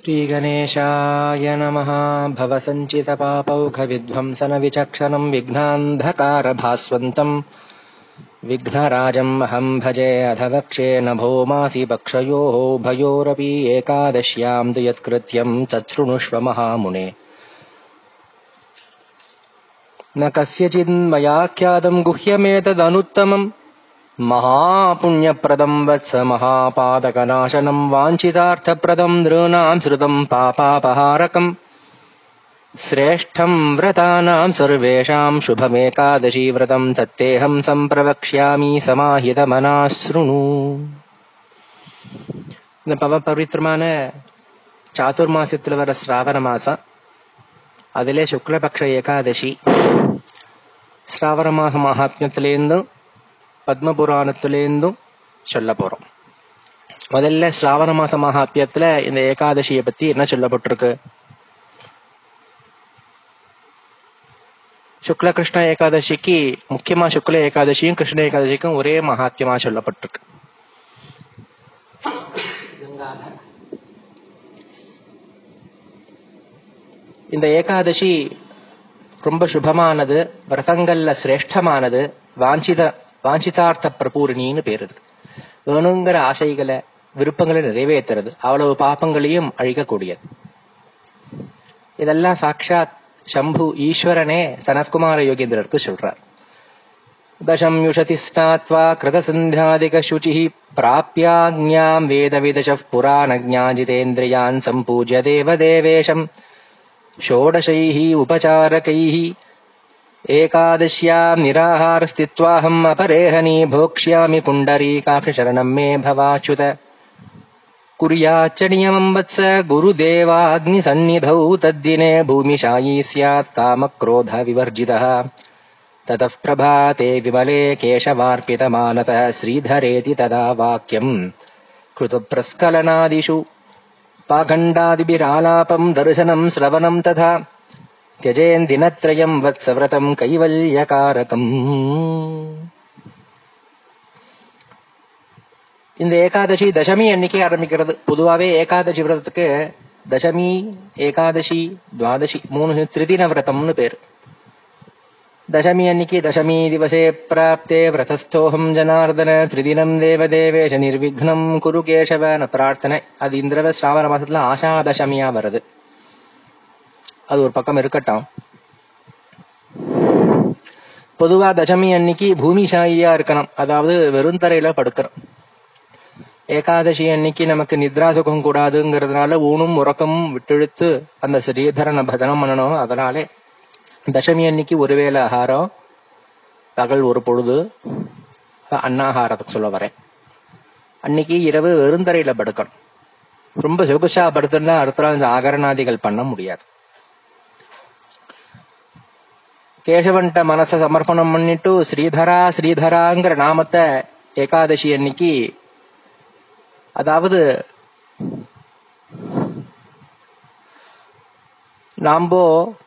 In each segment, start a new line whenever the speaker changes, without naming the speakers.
श्रीगणेशाय नमः। भवसञ्चितपापौघविध्वंसनविचक्षणं विघ्नान्धकारभास्वन्तम् विघ्नराजम् अहं भजे अधवक्षे नभो मासि पक्षयोः भयोरपि एकादश्यां तु यत्कृत्यं तच्छृणुष्व महामुने। न कस्यचिन्मयाख्यातं गुह्यमेतदनुत्तमम् महापुण्यप्रदं वत्स महापादकनाशनं वाञ्छितार्थप्रदं नॄणां श्रुतं पापापहारकम् श्रेष्ठं व्रतानां सर्वेषां शुभमेकादशी व्रतं तत्तेऽहं सम्प्रवक्ष्यामि समाहितमनाः शृणु. இந்த பவித்திரமான சாதுர்மாசத்துல வர ஸ்ராவண மாசம், அதிலே சுக்லபக்ஷ ஏகாதசி ஸ்ராவண மாச மகாத்மியத்திலேருந்தும் பத்மபுராணத்திலேருந்தும் சொல்ல போறோம். முதல்ல ஸ்ராவண மாச மகாத்மியத்துல இந்த ஏகாதசியை பத்தி என்ன சொல்லப்பட்டிருக்கு? சுக்ல கிருஷ்ண ஏகாதசிக்கு, முக்கியமா சுக்ல ஏகாதசியும் கிருஷ்ண ஏகாதசிக்கும் ஒரே மகாத்மியமா சொல்லப்பட்டிருக்கு. இந்த ஏகாதசி ரொம்ப சுபமானது, விரதங்கள்ல சிரேஷ்டமானது, வாஞ்சிதார்த்த பிரபூரணின்னு பேரு. வேணுங்கிற ஆசைகளை விருப்பங்களை நிறைவேற்றுறது, அவ்வளவு பாப்பங்களையும் அழிக்கக்கூடியது. இதெல்லாம் சாட்சாத் சம்பு ஈஸ்வரனே சனத்குமார யோகேந்திரருக்கு சொல்றார். தசம் யுஷதி ஸ்நாத்வா கிருத சந்தியாதிக சுச்சி பிராப்யாக்ஞாம் வேத விதசப் புராண ஜ்ஞாஜிதேந்திரியான் சம்பூஜ்ய தேவதேவேஷம் ஷோடசைஹ உபசாரகைஹ ஏகாதஷ்யாம் நிராஹாரஸ்தித்வாஹம் அபரேஹனி போக்ஷ்யாமி புண்டரீகாக்ஷ சரணம் மே பவாச்சுத குர்யாச்ச நியமம் வத்ஸ குருதேவாக்னி சந்நிதௌ தத்தினே பூமிஷாயி ஸ்யாத் காமக்ரோத விவர்ஜிதः ததः பிரபாதே விமலே கேசவார்ப்பிதமானதः ஸ்ரீதரேதி ததா வாக்யம் கிருதப்ரஸ்கலனாதிஷு பாகண்டாதிபிராலாபம் தர்சனம் ஸ்ரவணம் ததா தியஜேன் தினத்ரயம் வத்ஸவ்ரதம் கைவல்யகாரகம். இந்த ஏகாதசி தசமி அன்னைக்கு ஆரம்பிக்கிறது. பொதுவாவே ஏகாதசி விரதத்துக்கு தசமி, ஏகாதசி, துவாதசி மூணு திரிதின விரதம்னு பேரு. தசமி அன்னைக்கு தசமி திவசே பிராப்தே விரதஸ்தோஹம் ஜனார்தன திரிதினம் தேவதேவேஷ நிர்விக்னம் குரு கேசவன பிரார்த்தனை. அது இந்த ஸ்ராவண மாசத்துல ஆஷாதசமியா வருது. அது ஒரு பக்கம் இருக்கட்டும். பொதுவா தசமி அன்னைக்கு பூமிஷாயியா இருக்கணும், அதாவது வெறுந்தரையில படுக்கணும். ஏகாதசி அன்னைக்கு நமக்கு நித்ரா சுகம் கூடாதுங்கிறதுனால ஊனும் உறக்கமும் விட்டெழுத்து அந்த ஸ்ரீதரனை பஜனம் பண்ணணும். அதனாலே தசமி அன்னைக்கு ஒருவேளை ஆகாரம், பகல் ஒரு பொழுது அன்னாகாரத்துக்கு சொல்ல வரேன். அன்னைக்கு இரவு வெறுந்தரையில படுக்கணும். ரொம்ப சொகுசா படுத்துனா அடுத்த நாள் ஜாகரணாதிகள் பண்ண முடியாது. கேசவன்ட்ட மனச சமர்ப்பணம் பண்ணிட்டு ஸ்ரீதரா ஸ்ரீதராங்கிற நாமத்தை ஏகாதசி அன்னைக்கு, அதாவது நாம்போ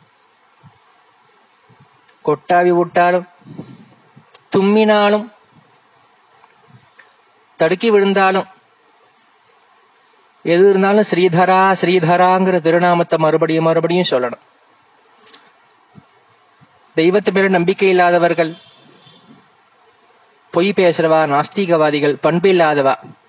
கொட்டாவி விட்டாலும், தும்மினாலும், தடுக்கி விழுந்தாலும், எது இருந்தாலும் ஸ்ரீதரா ஸ்ரீதராங்கிற திருநாமத்தை மறுபடியும் மறுபடியும் சொல்லணும். தெய்வத்து மேல நம்பிக்கை இல்லாதவர்கள், பொய் பேசுறவா, நாஸ்திகவாதிகள், பண்பு இல்லாதவா,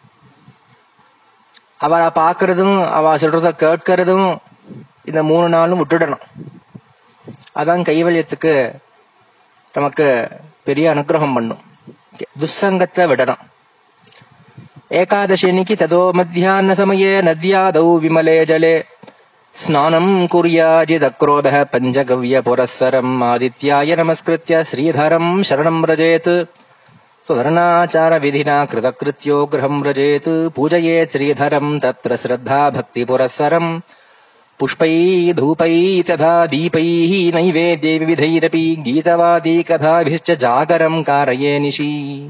அவளை பாக்குறதும் அவ சொல்றத கேட்கறதும் இந்த 3 நாளும் விட்டுடணும். அதான் கைவல்யத்துக்கு நமக்கு பெரிய அனுகிரகம் பண்ணும். துசங்கத்தை விடணும். ஏகாதசி அன்னைக்கு ததோ மத்தியான சமயே நத்யாதௌ விமலே ஜலே ஸ்நானம் குர்யாஜிதக்ரோதः பஞ்சகவ்ய புரஸ்ஸரம் ஆதித்யாய நமஸ்கிருத்ய ஸ்ரீதரம் சரணம் ரஜேத் ஸ்வர்ணாச்சார விதினா கிருதக்ருத்யோ கிரகம் ரஜேத் பூஜயேத் ஸ்ரீதரம் தத்ர ஸ்ரத்தா பக்தி புரஸ்ஸரம் புஷ்பை தூபை ததா தீபை நைவேத்ய விவிதைரபி கீதவாதி கதாபிஷ்ச ஜாகரம் காரயே நிஷி.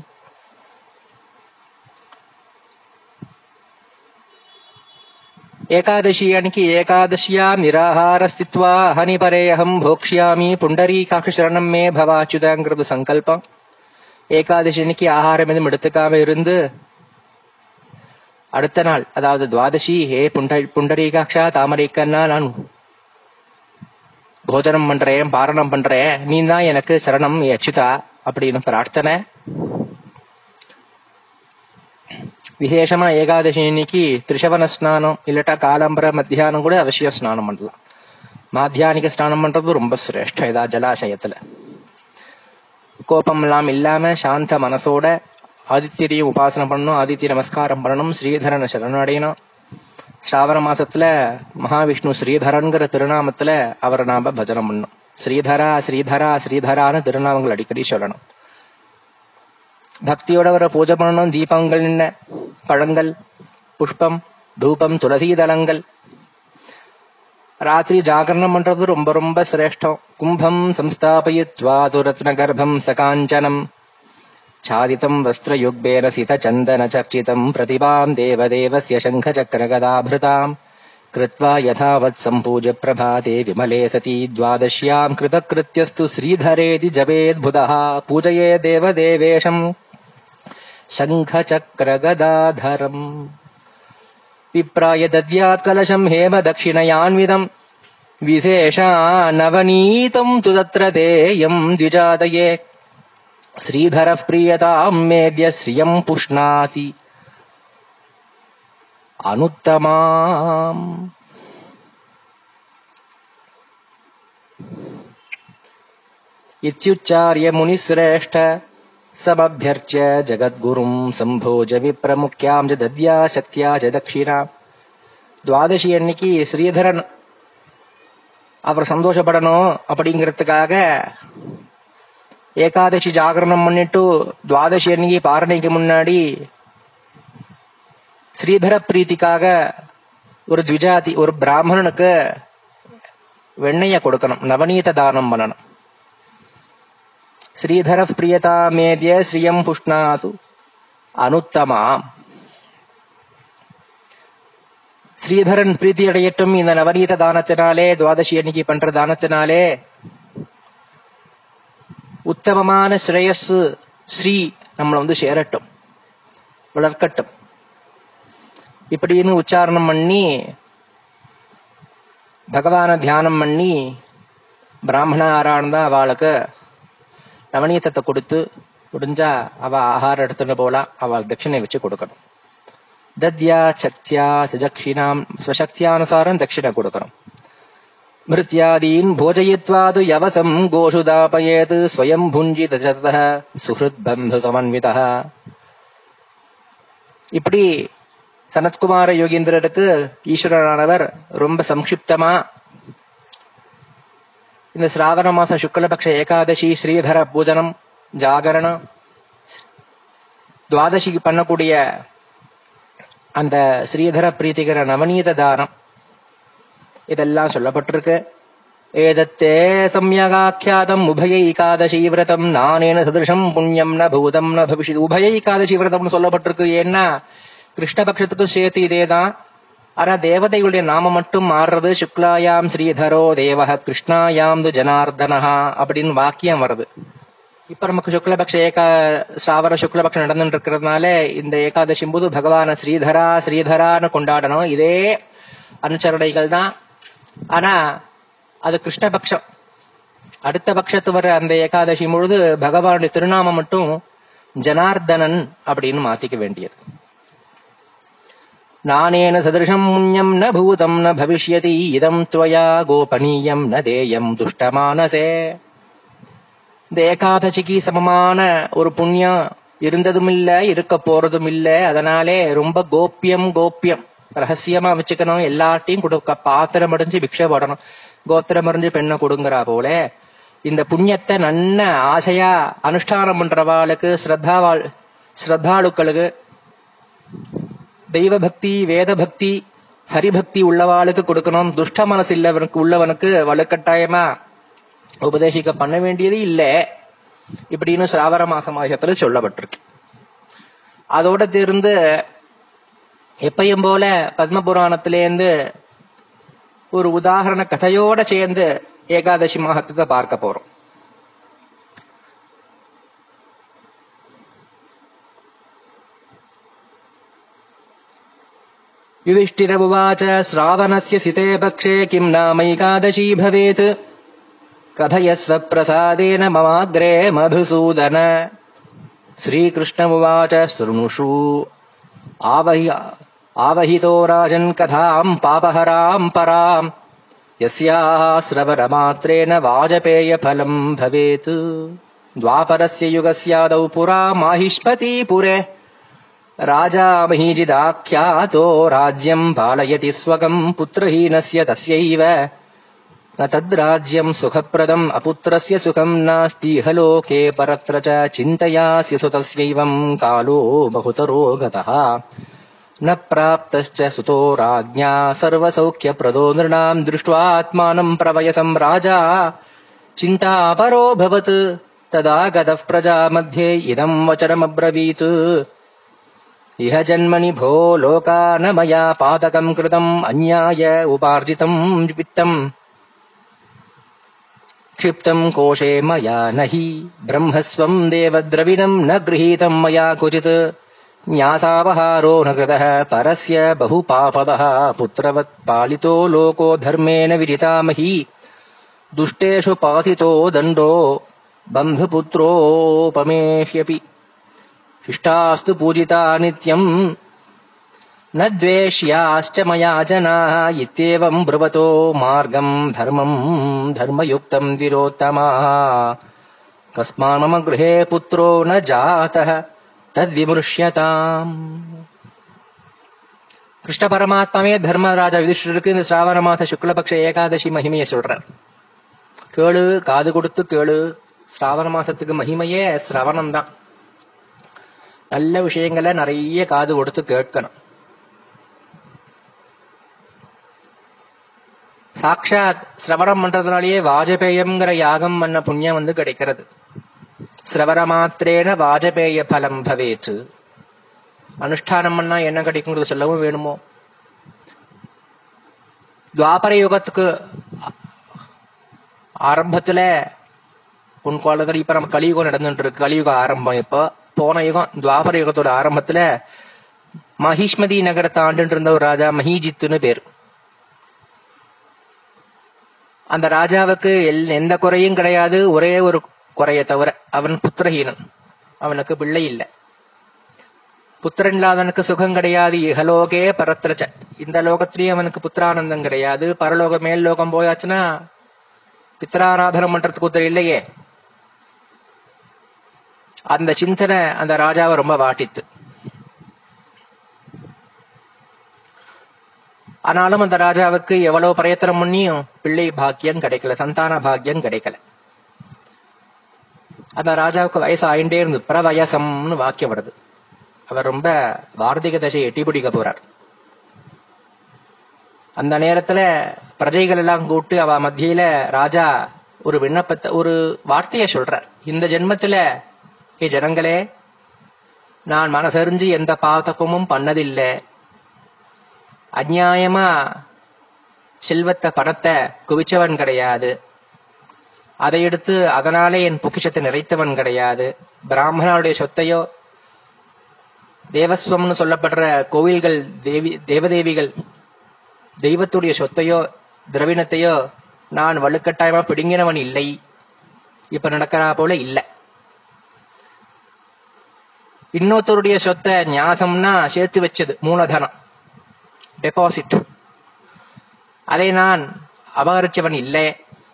ஏகாதசி அன்னைக்கு ஏகாதசியாம் நிராகாரஸ்தித்வா ஹனி பரேஹம் போக்ஷ்யாமி புண்டரீகாக்ஷ சரணம் மே பவாச்சுதங்கிறது சங்கல்பம். ஏகாதசி அன்னைக்கு ஆகாரம் எதுவும் எடுத்துக்காம இருந்து அடுத்த நாள், அதாவது துவாதசி, ஹே புண்டரீகாட்சா தாமரைக்கண்ணா, நான் போஜனம் பண்றேன், பாரணம் பண்றேன், நீ தான் எனக்கு சரணம் அச்சுதா அப்படின்னு பிரார்த்தனை. விசேஷமா ஏகாதசி இன்னைக்கு திரிசவன ஸ்நானம் இல்லாட்டா காலம்பர மத்தியானம் கூட அவசியம் ஸ்நானம் பண்ணலாம். மாத்தியானிக ஸ்நானம் பண்றது ரொம்ப சிரேஷ்டம். ஏதா ஜலாசயத்துல கோபம் எல்லாம் இல்லாம சாந்த மனசோட ஆதித்யரையும் உபாசனை பண்ணணும், ஆதித்ய நமஸ்காரம் பண்ணணும், ஸ்ரீதரனை சரணடையணும். ஸ்ராவண மாசத்துல மகாவிஷ்ணு ஸ்ரீதரன்கிற திருநாமத்துல அவரை நாம பஜனம் பண்ணணும். ஸ்ரீதரா ஸ்ரீதரா ஸ்ரீதரான்னு திருநாமங்கள் அடிக்கடி சொல்லணும். பக்தியோட அவரை பூஜை பண்ணணும். தீபங்கள், என்ன பழங்கள், புஷ்பம், தூபம், துளசி தலங்கள். ராத்திரி ஜாகரணம் பண்றது ரொம்ப ரொம்ப சிரேஷ்டம். கும்பம் சம்ஸ்தாபயித்வா துரத்ன கர்ப்பம் சகாஞ்சனம் சாதிதம் வஸ்திரயுக்பேன சித சந்தன சர்ச்சிதம் பிரதிபாம் தேவதேவஸ்ய சங்க சக்கர கதாபிருதாம் கிருத்வா யதாவத் சம்பூஜ்ய பிரபாதே விமலே சதி த்வாதஷ்யாம் கிருதக்ருத்யஸ்து ஸ்ரீதரேதி ஜபேத்புதः பூஜயே தேவதேவேஷம் சங்க சக்கர கதாதரம் விப்ராய தத்யாத் கலசம் ஹேம தட்சிணயான்விதம் விசேஷா நவநீதம் து தத்ர தேயம் த்விஜாதயே ஸ்ரீதர பிரியதாம் மேத்ய ஸ்ரியம் புஷ்ணாதி அனுத்தமாம். இத்யுச்சார்ய முனிஸ்ரேஷ்ட சமபியர்ச்ய ஜகத்குரும் சம்போஜ விப்ரமுக்யாம் தத்யா சக்தியா தட்சிணா. துவாதசி அன்னைக்கு ஸ்ரீதரன் அவர் சந்தோஷப்படணும் அப்படிங்கிறதுக்காக ஏகாதசி ஜாகரணம் பண்ணிட்டு துவாதசி அன்னைக்கு பாரணைக்கு முன்னாடி ஸ்ரீதர பிரீத்திக்காக ஒரு த்விஜாதி, ஒரு பிராமணனுக்கு வெண்ணைய கொடுக்கணும், நவநீத தானம் பண்ணணும். ஸ்ரீதர பிரியதா மேத்ய ஸ்ரீயம் புஷ்ணாது அனுத்தமாம். ஸ்ரீதரன் பிரீத்தி அடையட்டும் இந்த நவநீத தானத்தினாலே, துவாதசி அன்னைக்கு பண்ற தானத்தினாலே உத்தமமான ஸ்ரேயஸ் ஸ்ரீ நம்மளை சேரட்டும், வளர்க்கட்டும் இப்படின்னு உச்சாரணம் பண்ணி பகவான தியானம் பண்ணி பிராமண ஆராய்ந்தா அவளுக்கு நவநீதத்தை கொடுத்து, முடிஞ்சா அவ ஆகாரம் எடுத்துட்டு போலாம், அவள் தட்சிணை வச்சு கொடுக்கணும். தத்யா சக்தியா சஜக்ஷினாம், ஸ்வசக்தியானுசாரம் தட்சிணை கொடுக்கணும். மிருத்யாதீன் போஜயித்வாது யவசம் கோஷு தாபயேத் ஸ்வயம் புஞ்சிதः சுஹ்ருத் பந்து சமன்விதः. இப்படி சனத்குமார யோகீந்திரருக்கு ஈஸ்வரனானவர் ரொம்ப சம்க்ஷிப்தமா இந்த சிராவண மாசம் சுக்லபக்ஷ ஏகாதசி ஸ்ரீதர பூஜனம், ஜாகரணம், துவாதசிக்கு பண்ணக்கூடிய அந்த ஸ்ரீதர பிரீத்திகர நவநீத தானம் இதெல்லாம் சொல்லப்பட்டிருக்கு. ஏதத்தே சம்யகாக்கியாதம் உபயைகாதசி விரதம் நானேன சதிருஷம் புண்ணியம் ந பூதம் ந பவிஷ்யதி. உபயைகாதசி விரதம்னு சொல்லப்பட்டிருக்கு. ஏன்னா கிருஷ்ணபக்ஷத்துக்கும் சேர்த்து இதேதான். ஆனா தேவதைகளுடைய நாம மட்டும் மாறுறது. சுக்லாயாம் ஸ்ரீதரோ தேவஹ கிருஷ்ணாயாம் து ஜனார்தனஹா அப்படின்னு வாக்கியம் வருது. இப்ப நமக்கு சுக்லபக்ஷ ஸ்ராவண சுக்லபக்ஷம் நடந்துட்டு இருக்கிறதுனால இந்த ஏகாதசி போது பகவான ஸ்ரீதரா ஸ்ரீதரான்னு கொண்டாடணும். இதே அனுச்சரணைகள் தான். ஆனா அது கிருஷ்ணபக்ஷம். அடுத்த பட்சத்து வர அந்த ஏகாதசி முழுது பகவானுடைய திருநாமம் மட்டும் ஜனார்தனன் அப்படின்னு மாத்திக்க வேண்டியது. நானேன சதிருஷம் புண்ணியம் ந பூதம் ந பவிஷ்யதி இதம் த்வயா கோபனீயம் ந தேயம் துஷ்டமானசே. இந்த ஏகாதசிக்கு சமமான ஒரு புண்ணியம் இருந்ததும் இல்ல, இருக்க போறதும் இல்ல. அதனாலே ரொம்ப கோப்பியம் ரகசியமா வச்சுக்கணும். எல்லாத்தையும் கொடுக்க, பாத்திரம் அடைஞ்சு பிக்ஷை போடணும். கோத்திரம் அறிஞ்சு பெண்ணை கொடுங்கறா போல இந்த புண்ணியத்தை நன்ன ஆசையா அனுஷ்டானம் பண்றவாளுக்கு, ஸ்ரத்தாளுக்களுக்கு, தெய்வ பக்தி வேத பக்தி ஹரிபக்தி உள்ளவாளுக்கு கொடுக்கணும். துஷ்ட மனசு உள்ளவனுக்கு வலுக்கட்டாயமா உபதேசிக்க பண்ண வேண்டியது இல்ல இப்படின்னு சிராவண மாசத்துல சொல்லப்பட்டிருக்கு. அதோட சேர்ந்து எப்பையும் போல பத்ம புராணத்திலேருந்து ஒரு உதாரண கதையோட சேர்ந்து ஏகாதசி மகத்துவத்தை பார்க்க போறோம். युधिष्ठिरमुवाच श्रावणस्य सिते पक्षे किं नामैकादशी भवेत् कथयस्व प्रसादेन ममाग्रे मधुसूदन। श्रीकृष्णमुवाच शृणुषु आवहितो राजन् कथाम् पापहराम् पराम् यस्याः श्रवणमात्रेण वाजपेयफलम् भवेत्। द्वापरस्य युगस्यादौ पुरा माहिष्मतीपुरे राजा महीजिदाख्यातो राज्यम् पालयति स्वकम् पुत्रहीनस्य तस्यैव न तद्राज्यम् सुखप्रदम् अपुत्रस्य सुखम् नास्तीह लोके परत्र च चिन्तयास्य सुतस्यैवम् कालो बहुतरो गतः न प्राप्तश्च सुतो राज्ञा सर्वसौख्यप्रदो नृणाम् दृष्ट्वा आत्मानम् प्रवयसम् राजा चिन्तापरोऽभवत्। तदा गतः प्रजामध्ये इदम् वचनमब्रवीत् इह जन्मनि भो लोकान मया पातकम् कृतम् अन्याय उपार्जितम् वित्तम् क्षिप्तम् कोशे मया न हि ब्रह्मस्वम् देवद्रविणम् न गृहीतम् मया क्वचित् न्यासावहारो न कृतः परस्य बहुपापदः पुत्रवत् पालितो लोको धर्मेण विजितामहि दुष्टेषु पातितो दण्डो बन्धुपुत्रोपमेह्यपि शिष्टास्तु पूजिता नित्यम् न द्वेष्याश्च मया जनाः इत्येवम् ब्रुवतो मार्गम् धर्मम् धर्मयुक्तम् तिरोत्तमाः कस्मान् मम गृहे पुत्रो न जातः तद्विमृश्यताम्। கிருஷ்ண பரமாத்மாவே தர்மராஜா யுதிஷ்டருக்கு இந்த சிராவண மாத சுக்லபக்ஷ ஏகாதசி மகிமையை சொல்றார். கேளு, காது கொடுத்து கேளு. சிராவண மாசத்துக்கு மகிமையே சிரவணம் தான். நல்ல விஷயங்களை நிறைய காது கொடுத்து கேட்கணும். சாட்சாத் சிரவணம் பண்றதுனாலேயே வாஜபேயம்ங்கிற யாகம் பண்ண புண்ணியம் கிடைக்கிறது. சிரவண மாத்திரேன வாஜபேய பலம் பவேச்சு. அனுஷ்டானம் பண்ணா என்ன கிடைக்குங்கிறது சொல்லவும் வேணுமோ? துவாபர யுகத்துக்கு ஆரம்பத்துல உன் காலத்துல இப்ப நம்ம கலியுகம் நடந்துட்டு இருக்கு. கலியுக ஆரம்பம். இப்ப போன யுகம் துவாபர யுகத்தோட ஆரம்பத்துல மகிஷ்மதி நகரத்தை ஆண்டு இருந்த ஒரு ராஜா மஹீஜித்துன்னு பேரு. அந்த ராஜாவுக்கு எந்த குறையும் கிடையாது. ஒரே ஒரு குறைய தவிர அவன் புத்திரஹீனன். அவனுக்கு பிள்ளை இல்லை. புத்திரன் இல்லாதவனுக்கு சுகம் கிடையாது. இகலோகே பரத்திரச்ச. இந்த லோகத்திலேயே அவனுக்கு புத்திரானந்தம் கிடையாது. பரலோக மேல் லோகம் போயாச்சுன்னா பித்ராராதனம் பண்றதுக்கு உத்தரவு இல்லையே. அந்த சிந்தனை அந்த ராஜாவை ரொம்ப வாட்டித்து. ஆனாலும் அந்த ராஜாவுக்கு எவ்வளவு பிரயத்தனம் பண்ணியும் பிள்ளை பாக்கியம் கிடைக்கல, சந்தான பாக்கியம் கிடைக்கல. அந்த ராஜாவுக்கு வயசு ஆயிண்டே இருந்து பிரவயசம்னு வாக்கியம் வருது. அவர் ரொம்ப வார்த்திக தசையை எட்டி பிடிக்க போறார். அந்த நேரத்துல பிரஜைகள் எல்லாம் கூப்பிட்டு அவ மத்தியில ராஜா ஒரு விண்ணப்பத்தை, ஒரு வார்த்தைய சொல்றார். இந்த ஜென்மத்துல ஏ ஜனங்களே, நான் மனசறிஞ்சு எந்த பாதகமும் பண்ணதில்லை. அநியாயமா செல்வத்தை பணத்தை குவிச்சவன் கிடையாது. அதை எடுத்து அதனாலே என் பொக்கிஷத்தை நிறைத்தவன் கிடையாது. பிராமணனுடைய சொத்தையோ தேவஸ்வம்னு சொல்லப்படுற கோவில்கள் தேவதேவிகள் தெய்வத்துடைய சொத்தையோ திரவிணத்தையோ நான் வலுக்கட்டாயமா பிடுங்கினவன் இல்லை. இப்ப நடக்கிறா போல இல்ல. இன்னொருத்தருடைய சொத்தை ஞாசம்னா சேர்த்து வச்சது, மூலதனம், டெபாசிட், அதை நான் அபகரிச்சவன் இல்லை.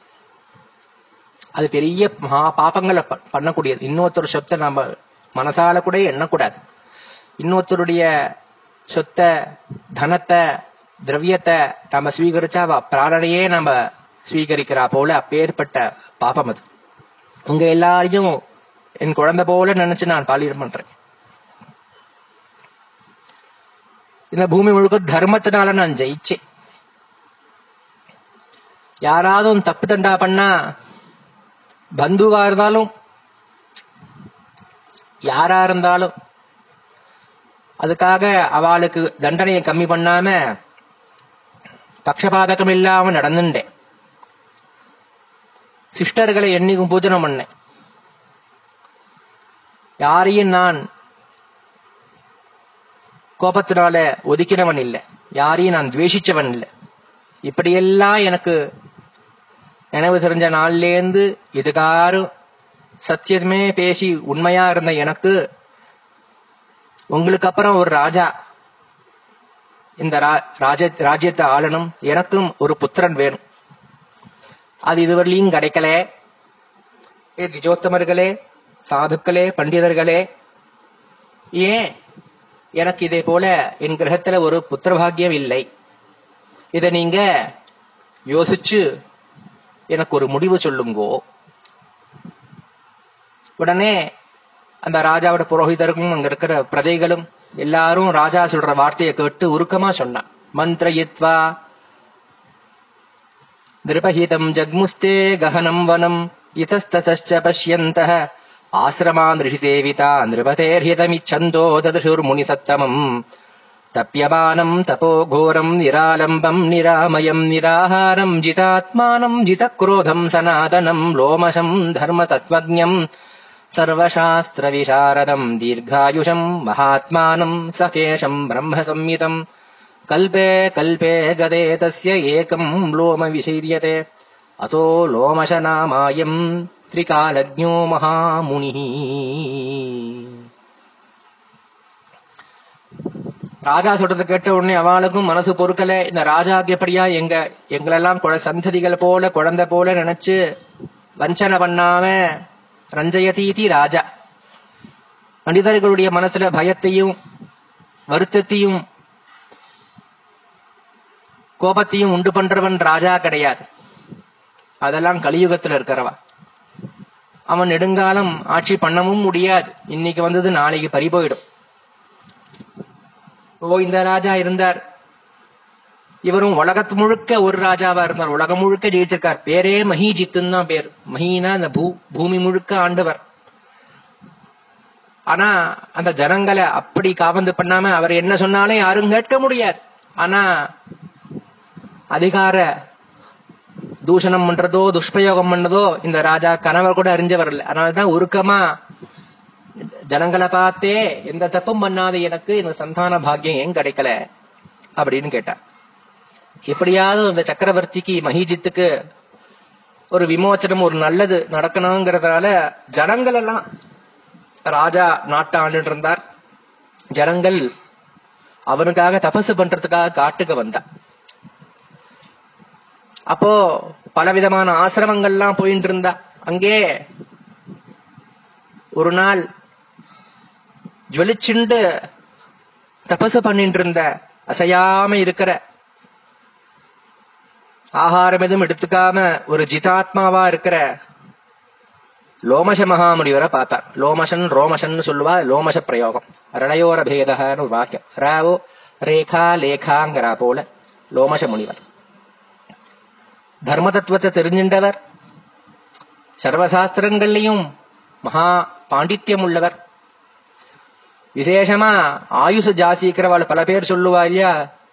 அது பெரிய பாபங்களை பண்ணக்கூடியது. இன்னொருத்தர் சொத்தை நம்ம மனசால கூட எண்ணக்கூடாது. இன்னொருத்தருடைய சொத்தை, தனத்தை, திரவியத்தை நம்ம ஸ்வீகரிச்சா பிராணனையே நம்ம ஸ்வீகரிக்கிறா போல அப்பேற்பட்ட பாபம் அது. உங்க எல்லாரையும் என் குழந்தை போல நினைச்சு நான் பாலியம் பண்றேன். இந்த பூமி முழுக்க தர்மத்தினால நான் ஜெயிச்சேன். யாராவது தப்பு தண்டா பண்ணா, பந்துவா இருந்தாலும் யாரா இருந்தாலும், அதுக்காக அவளுக்கு தண்டனையை கம்மி பண்ணாம பக்ஷபாதகம் இல்லாம நடந்துட்டேன். சிஸ்டர்களை என்னைக்கும் பூஜனம் பண்ணேன். யாரையும் நான் கோபத்தினால ஒதுக்கினவன் இல்லை. யாரையும் நான் துவேஷிச்சவன் இல்லை. இப்படியெல்லாம் எனக்கு நினைவு தெரிஞ்ச நாள்லேருந்து இதுகாரும் சத்தியமே பேசி உண்மையா இருந்த எனக்கு உங்களுக்கு அப்புறம் ஒரு ராஜா இந்த ராஜ்யத்தை ஆளணும், எனக்கும் ஒரு புத்திரன் வேணும். அது இதுவரையிலும் கிடைக்கல. திஜோத்தமர்களே, சாதுக்களே, பண்டிதர்களே, ஏன் எனக்கு இதே போல என் கிரகத்துல ஒரு புத்திரபாகியம் இல்லை? இத நீங்க யோசிச்சு எனக்கு ஒரு முடிவு சொல்லுங்கோ. உடனே அந்த ராஜாவோட புரோகிதருக்கும் அங்க இருக்கிற பிரஜைகளும் எல்லாரும் ராஜா சொல்ற வார்த்தையை கேட்டு உருக்கமா சொன்னான். மந்திரயித்வா நிருபஹிதம் ஜக்முஸ்தே கஹனம் வனம் இதஸ்ததஸ்ச பஷ்யந்தஹ ஆசிரமான் ரிஷிசேவிதா நிருபதேர்ஹிதமிச்சந்தோ ததுஷுர்முனி சத்தமம் தப்யமானம் தபோகோரம் நிராலம்பம் நிராமயம் நிராஹாரம் ஜிதாத்மானம் ஜிதக்ரோதம் சனாதனம் லோமசம் தர்ம தத்வஜ்ஞம் சர்வசாஸ்திர விசாரதம் தீர்காயுஷம் மகாத்மானம் சகேஷம் பிரம்ம சம்மிதம் கல்பே கல்பே கதே தஸ்ய ஏகம் லோம விசீரியதே அதோ லோமச நாமாயம் திரிகாலஜ்ஞோ மகாமுனி. ராஜா சொல்றதை கேட்ட உடனே அவளுக்கும் மனசு பொறுக்கல. இந்த ராஜாக்கு எப்படியா எங்களெல்லாம் சந்ததிகள் போல குழந்தை போல நினைச்சு வஞ்சனை பண்ணாம ரஞ்சயதீதி ராஜா. மனிதர்களுடைய மனசுல பயத்தையும் வருத்தத்தையும் கோபத்தையும் உண்டு பண்றவன் ராஜா கிடையாது. அதெல்லாம் கலியுகத்துல இருக்கிறவா. அவன் நெடுங்காலம் ஆட்சி பண்ணவும் முடியாது. இன்னைக்கு வந்தது நாளைக்கு பறி போயிடும். இந்த ராஜா இருந்தார். இவரும் உலகத்து முழுக்க ஒரு ராஜாவா இருந்தார். உலகம் முழுக்க ஜெயிச்சிருக்கார். பேரே மஹிஜித்துன்னு தான் பேர். மஹீனா அந்த பூமி முழுக்க ஆண்டவர். ஆனா அந்த ஜனங்களை அப்படி காவந்து பண்ணாம அவர் என்ன சொன்னாலும் யாரும் கேட்க முடியாது. ஆனா அதிகார தூஷணம் பண்றதோ துஷ்பிரயோகம் பண்ணதோ இந்த ராஜா கணவர் கூட அறிஞ்சவர் இல்லை. அதனாலதான் உருக்கமா ஜனங்களை பார்த்தே எந்த தப்பும் பண்ணாத எனக்கு இந்த சந்தான பாக்கியம் ஏன் கிடைக்கல அப்படின்னு கேட்டார். எப்படியாவது இந்த சக்கரவர்த்திக்கு மஹிஜித்துக்கு ஒரு விமோச்சனம் ஒரு நல்லது நடக்கணுங்கிறதுனால ஜனங்கள் எல்லாம் ராஜா நாட்டை ஆண்டு இருந்தார். ஜனங்கள் அவனுக்காக தபசு பண்றதுக்காக காட்டுக்கு வந்தார். அப்போ பலவிதமான ஆசிரமங்கள்லாம் போயிட்டு இருந்தா. அங்கே ஒரு நாள் ஜொலிச்சுண்டு தபசு பண்ணிட்டு இருந்த அசையாம இருக்கிற ஆகாரம் எதுவும் எடுத்துக்காம ஒரு ஜிதாத்மாவா இருக்கிற லோமச மகாமுனிவரை பார்த்தார். லோமசன் ரோமசன் சொல்லுவா. லோமச பிரயோகம் ரணயோர பேதன்னு ஒரு வாக்கியம். ராவோ ரேகா லேகாங்கிறா போல லோமச முனிவர் தர்ம தத்துவத்தை தெரிஞ்சின்றவர். சர்வசாஸ்திரங்கள்லையும் மகா பாண்டித்யம் உள்ளவர். விசேஷமா ஆயுச ஜாசிக்கிறவாள் பல பேர் சொல்லுவா இல்லையா.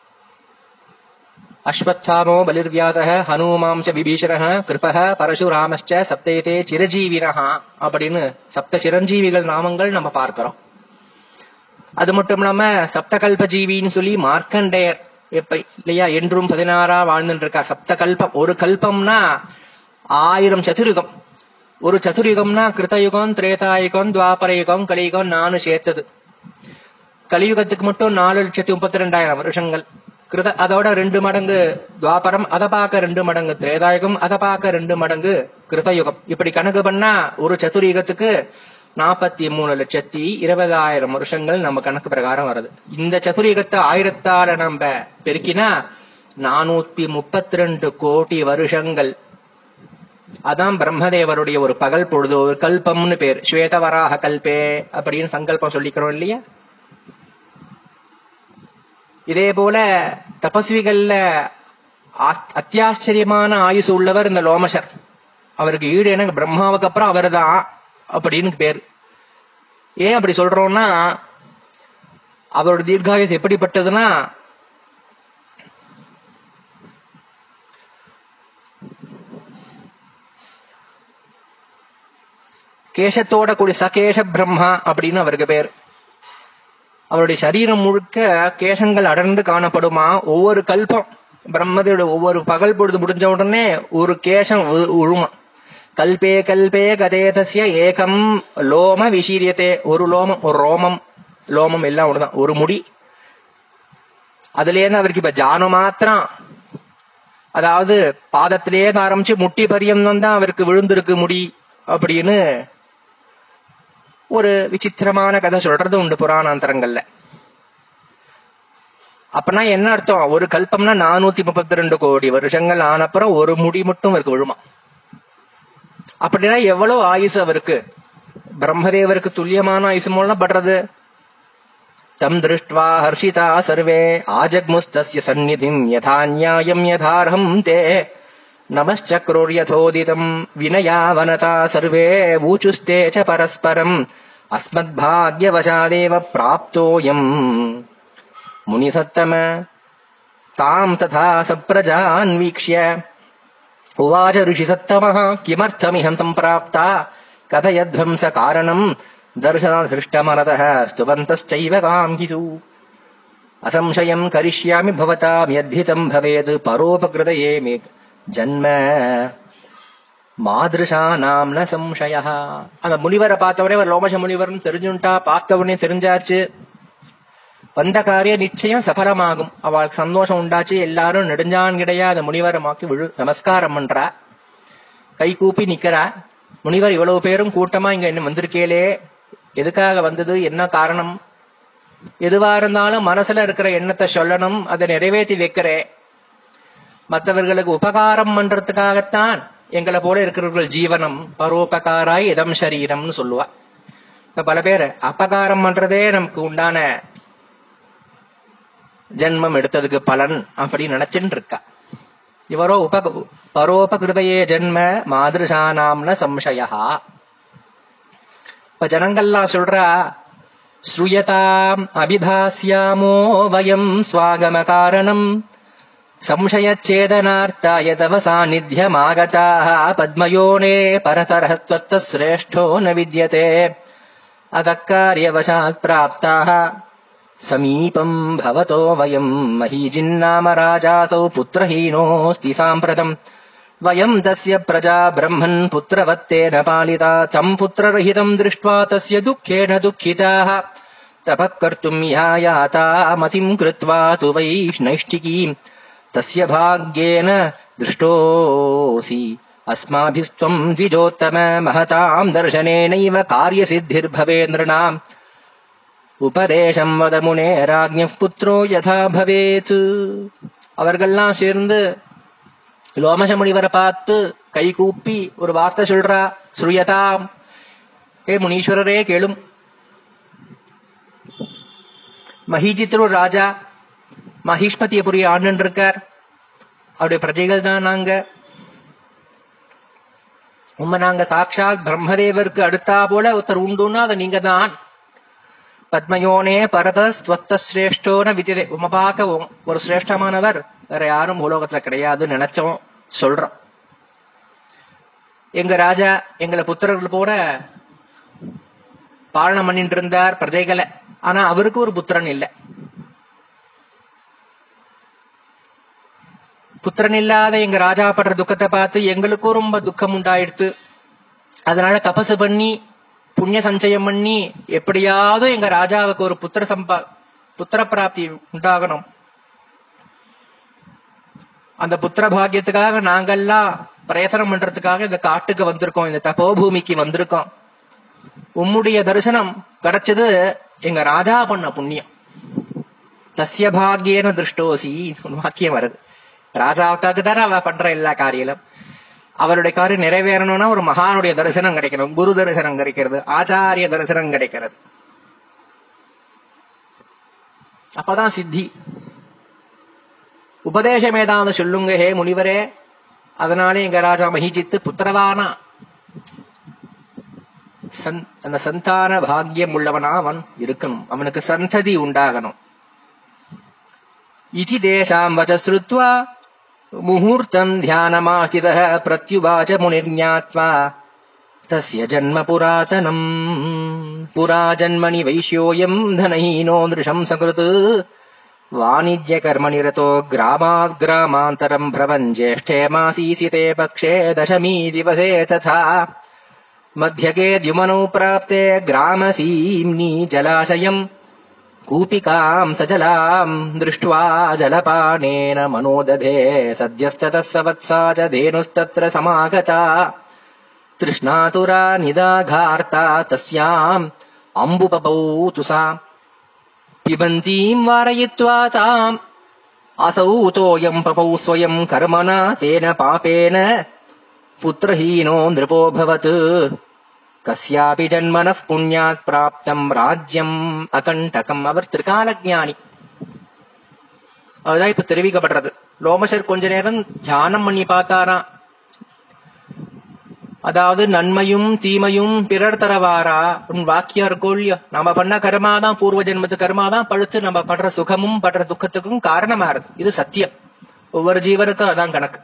அஸ்வத்தாமோ பலிர்வியாசக ஹனுமாம்ச விபீஷண கிருபக பரசுராமச்ச சப்தேதே சிரஜீவினஹா அப்படின்னு சப்த சிரஞ்சீவிகள் நாமங்கள் நம்ம பார்க்கிறோம். அது மட்டும் இல்லாம சப்தகல்ப ஜீவின்னு சொல்லி மார்க்கண்டேயர் எப்ப இல்லையா என்றும் 16 வாழ்ந்துட்டு இருக்கா. சப்த கல்பம். ஒரு கல்பம்னா 1000 சதுர்யுகம். ஒரு சதுர்யுகம்னா கிருத்தயுகம் திரேதாயுகம் துவாபரயுகம் கலியுகம் 4 சேர்த்தது. கலியுகத்துக்கு மட்டும் 4,32,000 வருஷங்கள். அதோட 2 மடங்கு துவாபரம், அதை பார்க்க 2 மடங்கு திரேதாயுகம், அதை பார்க்க 2 மடங்கு கிருத்தயுகம். இப்படி கணக்கு பண்ணா ஒரு சதுர்யுகத்துக்கு 43,20,000 வருஷங்கள் நம்ம கணக்கு பிரகாரம் வருது. இந்த சதுர்யுகத்தை 1000ஆல நம்ம பெருக்கினா 432 கோடி வருஷங்கள். அதான் பிரம்மதேவருடைய ஒரு பகல் பொழுது. ஒரு கல்பம்னு பேர். ஸ்வேதவராக கல்பே அப்படின்னு சங்கல்பம் சொல்லிக்கிறோம் இல்லையா. இதே போல தபஸ்விகள்ல அத்தியாச்சரியமான ஆயுசு உள்ளவர் இந்த லோமசர். அவருக்கு ஈடு எனக்கு பிரம்மாவுக்கு அப்புறம் அவர் தான் அப்படின்னு பேர். ஏன் அப்படி சொல்றோம்னா அவரோட தீர்காயுஸ் எப்படிப்பட்டதுன்னா கேசத்தோட கூடிய சகேஷ பிரம்மா அப்படின்னு அவருக்கு பேர். அவருடைய சரீரம் முழுக்க கேசங்கள் அடர்ந்து காணப்படுமா. ஒவ்வொரு கல்பம் பிரம்மதேவோட ஒவ்வொரு பகல் பொழுது முடிஞ்ச உடனே ஒரு கேசம் உழுமா. கல்பே கல்பே கதேதஸ்ய ஏகம் லோம விசீரியத்தே. ஒரு லோமம், ஒரு ரோமம், லோமம் எல்லாம் ஒண்ணுதான், ஒரு முடி. அதுல இருந்து அவருக்கு இப்ப ஜானம் மாத்திரம், அதாவது பாதத்திலேயே ஆரம்பிச்சு முட்டி பரியந்தம் தான் அவருக்கு விழுந்திருக்கு முடி அப்படின்னு ஒரு விசித்திரமான கதை சொல்றது உண்டு புராணாந்தரங்கள்ல. அப்பனா என்ன அர்த்தம்? ஒரு கல்பம்னா 432 கோடி வருஷங்கள் ஆனப்புறம் ஒரு முடி மட்டும் அவருக்கு விழுமா. அப்படின்னா எவ்வளவு ஆயுசு அவருக்கு? பிரம்மதேவருக்கு துல்லியமான ஆயுசு மூலம் படுறது. தம் திருஷ்ட்வா ஹர்ஷிதா சர்வே ஆஜக்முஸ்தஸ்ய சந்நிதிம் யதா நியாயம் யதார்ஹம் தே நமஸ்சக்ரோர்யதோதிதம் வினயாவனதா சர்வே ஊச்சுஸ்தே ச பரஸ்பரம் அஸ்மத்பாக்யவசாதேவ பிராப்தோயம் முனிசத்தம தாம் ததா சப்ரஜான்வீக்ஷ்ய உவாச ரிஷிசத்தமः கிமர்த்தமிஹம் சம்பிராப்தா கதயத்வம்ச காரணம் தர்சனாத்ஹிருஷ்டமனதः ஸ்துவந்தஸ்சைவ காம்கிசு அசம்சயம் கரிஷ்யாமி பவதாம் யத்ஹிதம் பவேத் பரோபகிருதயே மே ஜன்ம மாதிருஷானாம் ந சம்சயः. அந்த முனிவரை பார்த்தவனே ஒரு லோமச முனிவர்னு தெரிஞ்சுட்டா, பார்த்தவனே தெரிஞ்சாச்சு, வந்த காரிய நிச்சயம் சஃலமாகும். அவளுக்கு சந்தோஷம் உண்டாச்சு. எல்லாரும் நெடுஞ்சான் கிடையாது முனிவரை மாக்கி நமஸ்காரம் பண்றா, கை கூப்பி நிக்கிறா. முனிவர் இவ்வளவு பேரும் கூட்டமா இங்க என்ன வந்திருக்கேலே, எதுக்காக வந்தது, என்ன காரணம்? எதுவா இருந்தாலும் மனசுல இருக்கிற எண்ணத்தை சொல்லணும், அதை நிறைவேற்றி வைக்கிறேன். மற்றவர்களுக்கு உபகாரம் பண்றதுக்காகத்தான் எங்களை போல இருக்கிறவர்கள் ஜீவனம். பரோபகாராய் இதம் சரீரம்னு சொல்லுவா. இப்ப பல பேர் அபகாரம் பண்றதே நமக்கு உண்டான ஜென்மம் எடுத்ததுக்கு பலன் அப்படி நினைச்சுட்டு இருக்கா. இவரோ பரோபகிருதையே ஜென்ம மாதிருஷானாம்ன சம்சயா. இப்ப ஜனங்கள்லாம் சொல்றா, ஸ்ரூயதாம் அபிபாஸ்யாமோ வயம் ஸ்வாகம காரணம் சம்சயச்சேதனார்த்தாய தவ சாநித்யமாகதாः பத்மயோனே பரதரஹத்வத்த ஸ்ரேஷ்டோ ந வித்யதே அதக் கார்யவசாத் பிராப்தாः சமீபம் பவதோ வயம் மஹீஜின்னாம ராஜாசௌ புத்திரஹீனோஸ்தி சாம்பிரதம் வயம் தஸ்ய பிரஜா பிரம்மன் புத்திரவத்தேன பாலிதா தம் புத்திரரஹிதம் திருஷ்ட்வா தஸ்ய துக்கேன துக்கிதாः தபः கர்த்தும் யாயாதா மதிம் கிருத்வா து வைஷ்ணைஷ்டிகீம் தஸ்ய பாக்யேன திருஷ்டோசி அஸ்மாபிஸ்த்வம் த்விஜோத்தம மஹதாம் தர்சனேனைவ காரியசித்திர்பவேந்திரணாம் உபதேசம் வத முனே ராஜ்ஞः புத்ரோ யதா பவேத். அவர்கள்லாம் சேர்ந்து லோமச முனிவரை பார்த்து கை கூப்பி ஒரு வார்த்தை சொல்றா, ஸ்ரூயதாம், ஹே முனீஸ்வரரே கேளும். மஹீஜித்ரு ராஜா மகிஷ்மதியபுரி ஆண்டு இருக்கார், அவருடைய பிரஜைகள் தான் நாங்க. நாங்க சாட்சாத் பிரம்மதேவருக்கு அடுத்தா போல ஒருத்தர் உண்டுன்னா அது நீங்க தான். பத்மயோனே பரத ஸ்வத்த சிரேஷ்டோன வித்தியதே. உம பார்க்க ஒரு சிரேஷ்டமானவர் வேற யாரும் பூலோகத்துல கிடையாது நினைச்சோம் சொல்றோம். எங்க ராஜா எங்களை புத்திரர்கள் போல பாலனம் பண்ணிட்டு இருந்தார் பிரஜைகளை. ஆனா அவருக்கு ஒரு புத்திரன் இல்லை. புத்திரன் இல்லாத எங்க ராஜா படுற துக்கத்தை பார்த்து எங்களுக்கும் ரொம்ப துக்கம் உண்டாயிடுத்து. அதனால தபசு பண்ணி புண்ணிய சஞ்சயம் பண்ணி எப்படியாவது எங்க ராஜாவுக்கு ஒரு புத்திர பிராப்தி உண்டாகணும். அந்த புத்திர பாக்கியத்துக்காக நாங்கெல்லாம் பிரயத்தனம் பண்றதுக்காக இந்த காட்டுக்கு வந்திருக்கோம், இந்த தபோபூமிக்கு வந்திருக்கோம். உம்முடைய தரிசனம் கிடைச்சது எங்க ராஜா பண்ண புண்ணியம். தஸ்ய பாக்யேன திருஷ்டோசி வாக்கியம் வருது. ராஜாவுக்காக தானே அவ பண்ற எல்லா காரியம். அவருடைய காரியம் நிறைவேறணும்னா ஒரு மகானுடைய தரிசனம் கிடைக்கணும், குரு தரிசனம் கிடைக்கிறது, ஆச்சாரிய தரிசனம் கிடைக்கிறது. அப்பதான் சித்தி. உபதேசம் ஏதாவது சொல்லுங்க ஹே முனிவரே. அதனாலே எங்க ராஜா மகிச்சித்து புத்திரவானா அந்த சந்தான பாக்கியம் உள்ளவனா அவன் இருக்கணும், அவனுக்கு சந்ததி உண்டாகணும். இதி தேசாம் வசஸ்ருத்வா முகூர்த்தம் தியானமாஸ்திதः பிரத்யுவாச முனிர்ஞாத்வா தஸ்ய ஜன்ம புராதனம் புரா ஜன்மனி வைஷ்யோயம் தனஹீனோ நிருஷம் சகிருத் வாணிஜ்ய கர்மநிரதோ கிராமாத் கிராமாந்தரம் பிரவன் ஜேஷ்டே மாசீசிதே பக்ஷே தசமீ திவசே ததா மத்யகே த்யுமனோ பிராப்தே கிராமசீம்னி ஜலாசயம் கூபிகாம் சஜலாம் திருஷ்ட்வா ஜலபானேன மனோததே சத்யஸ்ததः சவத்சா ச தேனுஸ்தத்ர சமாகதா திருஷ்ணாதுரா நிதாகார்த்தா தஸ்யாம் அம்புபபௌ துசா பிபந்தீம் வாரயித்வா தாம் அசௌ தோயம் பபௌ ஸ்வயம் கர்மணா தேன பாபேன புத்திரஹீனோ நிருபோபவத் கஸ்யாபி ஜன்மனः புண்ணியாத் பிராப்தம் ராஜ்யம் அகண்டகம். அவர் திரிகாலஜானி. அதுதான் இப்ப தெரிவிக்கப்படுறது. லோமசர் கொஞ்ச நேரம் தியானம் பண்ணி பார்த்தாராம். அதாவது நன்மையும் தீமையும் பிறர் தரவாரா உன் வாக்கியம் இருக்கோ இல்லையோ, நம்ம பண்ண கர்மாதான், பூர்வ ஜென்மத்து கர்மாதான் பழுத்து நம்ம படுற சுகமும் படுற துக்கத்துக்கும் காரணமாறுது. இது சத்தியம். ஒவ்வொரு ஜீவனுக்கும் அதான் கணக்கு.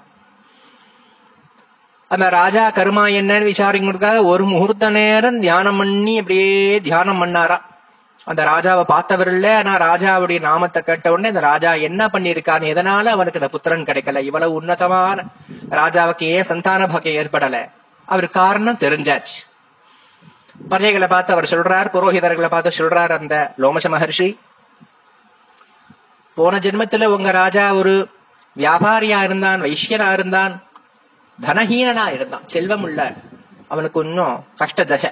அந்த ராஜா கர்மா என்னன்னு விசாரிக்கிறதுக்காக ஒரு முகூர்த்த நேரம் தியானம் பண்ணி அப்படியே தியானம் பண்ணாரா. அந்த ராஜாவை பார்த்தவர் இல்ல, ஆனா ராஜாவுடைய நாமத்தை கேட்ட உடனே இந்த ராஜா என்ன பண்ணிருக்கான்னு, எதனால அவனுக்கு இந்த புத்திரன் கிடைக்கல, இவ்வளவு உன்னதமான ராஜாவுக்கு ஏன் சந்தான பாக்கியம் ஏற்படல, அவர் காரணம் தெரிஞ்சாச்சு. பிரஜைகளை பார்த்து அவர் சொல்றார், புரோகிதர்களை பார்த்து சொல்றார் அந்த லோமச மகர்ஷி, போன ஜென்மத்துல உங்க ராஜா ஒரு வியாபாரியா இருந்தான், வைஷ்யனா இருந்தான், தனஹீனனா இருந்தான், செல்வம் உள்ள, அவனுக்கு இன்னும் கஷ்ட தசை.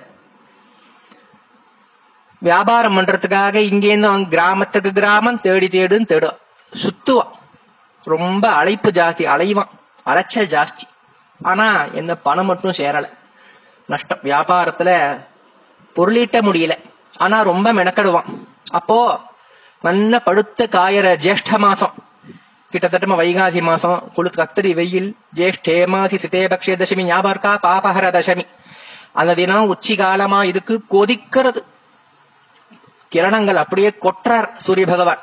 வியாபாரம் பண்றதுக்காக இங்கேருந்து அவன் கிராமத்துக்கு கிராமம் தேடி தேடும் சுத்துவான். ரொம்ப அழைப்பு ஜாஸ்தி, அலைவான், அலைச்சல் ஜாஸ்தி. ஆனா எந்த பணம் மட்டும் சேரல, நஷ்டம். வியாபாரத்துல பொருளீட்ட முடியல, ஆனா ரொம்ப மெனக்கடுவான். அப்போ நல்ல படுத்த காயற ஜேஷ்ட மாசம், கிட்டத்தட்ட வைகாசி மாசம், குளிர் கத்திரி வெயில், ஜேஷ்டே மாசி சிதே பக்ஷே தசமி, ஞாபகம் இருக்கா, பாபஹர தசமி. அந்த தினம் உச்சி காலமா இருக்கு, கொதிக்கிறது, கிரணங்கள் அப்படியே கொற்றார் சூரிய பகவான்.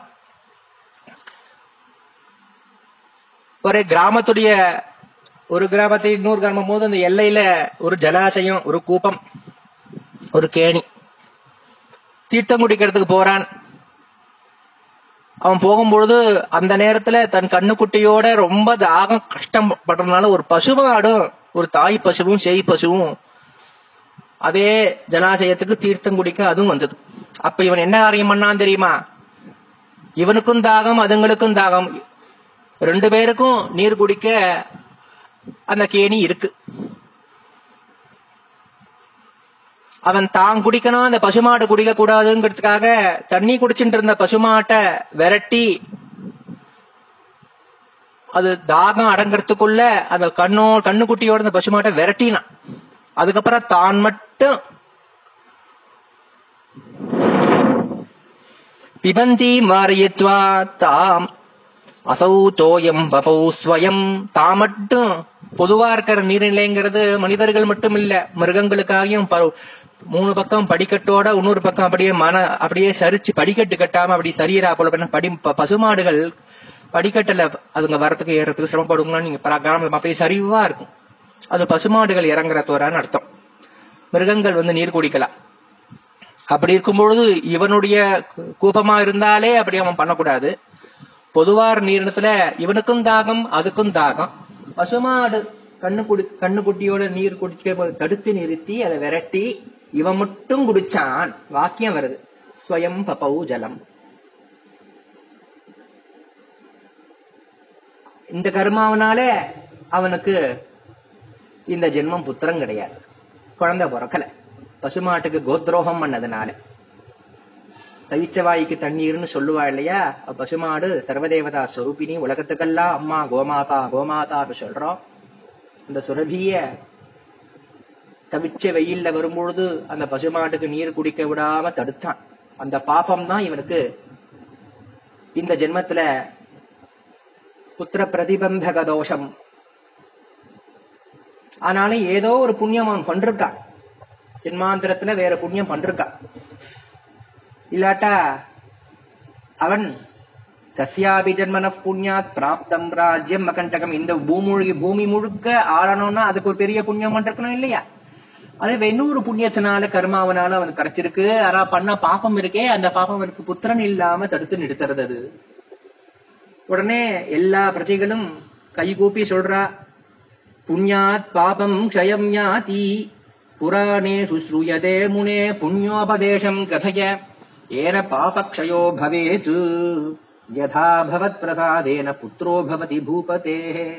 ஒரு கிராமத்துடைய, ஒரு கிராமத்தை இன்னொரு கிராமம் போது அந்த எல்லையில ஒரு ஜலாசயம், ஒரு கூப்பம், ஒரு கேணி, தீர்த்தம் குடிக்கிறதுக்கு போறான். அவன் போகும்பொழுது அந்த நேரத்துல தன் கண்ணுக்குட்டியோட ரொம்ப தாகம் கஷ்டப்படுறதுனால ஒரு பசுமாடும், ஒரு தாய் பசுவும் செய் பசுவும் அதே ஜலாசயத்துக்கு தீர்த்தம் குடிக்க அதுவும் வந்தது. அப்ப இவன் என்ன காரியம் பண்ணான் தெரியுமா, இவனுக்கும் தாகம் அதுங்களுக்கும் தாகம், ரெண்டு பேருக்கும் நீர் குடிக்க அந்த கேணி இருக்கு. அவன் தான் குடிக்கணும், அந்த பசுமாடு குடிக்க கூடாதுங்கிறதுக்காக தண்ணி குடிச்சுட்டு இருந்த பசுமாட்டை விரட்டி அது தாகம் அடங்கிறதுக்குள்ள அந்த கண்ணுக்குட்டியோட அந்த பசுமாட்டை விரட்டினான். அதுக்கப்புறம் தான் மட்டும் பிபந்தி மாரியத்வா தாம் அசௌ தோயம் பபௌ ஸ்வயம், தான் மட்டும் பொதுவா இருக்கிற நீர்நிலைங்கிறது மனிதர்கள் மட்டும் இல்ல, மிருகங்களுக்காகவும் மூணு பக்கம் படிக்கட்டோட இன்னொரு பக்கம் அப்படியே சரிச்சு படிக்கட்டு கட்டாம அப்படி சரியரா போல பசுமாடுகள் படிக்கட்டுல அதுங்க வரத்துக்கு ஏறதுக்கு சிரமப்படுங்களான்னு நீங்க கிராமம் அப்படியே சரிவா இருக்கும். அது பசுமாடுகள் இறங்குற தோறான்னு அர்த்தம். மிருகங்கள் நீர் குடிக்கலாம். அப்படி இருக்கும் பொழுது இவனுடைய கூப்பமா இருந்தாலே அப்படி அவன் பண்ணக்கூடாது. பொதுவார் நீரினத்துல இவனுக்கும் தாகம் அதுக்கும் தாகம். பசுமாடு கண்ணுக்குட்டியோட நீர் குடிக்க தடுத்து நிறுத்தி அதை விரட்டி இவன் மட்டும் குடிச்சான். வாக்கியம் வருது, ஸ்வயம் பபௌ ஜலம். இந்த கர்மாவனால அவனுக்கு இந்த ஜென்மம் புத்திரம் கிடையாது, குழந்தை பிறக்கல. பசுமாட்டுக்கு கோத்ரோகம் பண்ணதுனால. தவிச்ச வாய்க்கு தண்ணீர்னு சொல்லுவா இல்லையா, பசுமாடு சர்வதேவதா ஸ்வரூபினி, உலகத்துக்கெல்லாம் அம்மா கோமாதா கோமாதான்னு சொல்றோம். அந்த சுரபிய தவிச்ச வெயில்ல வரும்பொழுது அந்த பசுமாட்டுக்கு நீர் குடிக்க விடாம தடுத்தான். அந்த பாபம் தான் இவனுக்கு இந்த ஜென்மத்துல புத்திர பிரதிபந்தக தோஷம். ஆனாலும் ஏதோ ஒரு புண்ணியம் அவன் பண்றான், ஜென்மாந்திரத்துல வேற புண்ணியம் பண்றான். இல்லாட்டா அவன் கஸ்யாபி ஜன்மன புண்ணியாத் பிராப்தம் ராஜ்யம் அகண்டகம். இந்த பூமி முழுக்க ஆளணும்னா அதுக்கு ஒரு பெரிய புண்ணியம் பண்ணிருக்கணும் இல்லையா? அதே இன்னொரு புண்ணியத்தினால கர்மாவனால அவனுக்கு கிடைச்சிருக்கு. ஆனா பண்ண பாப்பம் இருக்கே, அந்த பாப்பம் அவனுக்கு புத்திரன் இல்லாம தடுத்து நிறுத்துறது. அது உடனே எல்லா பிரஜைகளும் கைகூப்பி சொல்றா, புண்ணியாத் பாபம் க்ஷயம் யாதி புராணே சுஸ்ரூயதே முனே புண்ணியோபதேசம் கதய ஏன பாபக்ஷயோ பவேத் யதா பவத் பிரசாதேன புத்ரோ பவதி பூபதே.